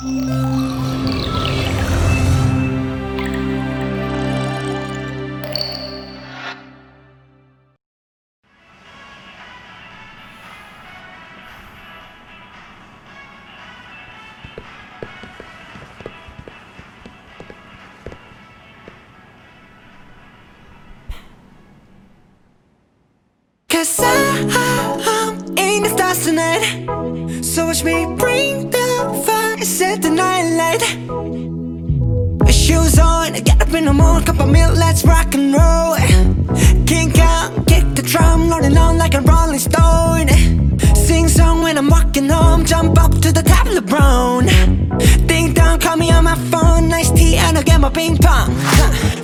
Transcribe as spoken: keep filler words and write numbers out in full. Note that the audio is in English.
Cause I'm in the stars tonight, so watch me bring the fire, set the night light. Shoes on, get up in the morning, cup of milk, let's rock and roll. King Kong, kick the drum, rolling on like a rolling stone. Sing song when I'm walking home, jump up to the top of the brown. Ding dong, call me on my phone, nice tea and I'll get my ping pong.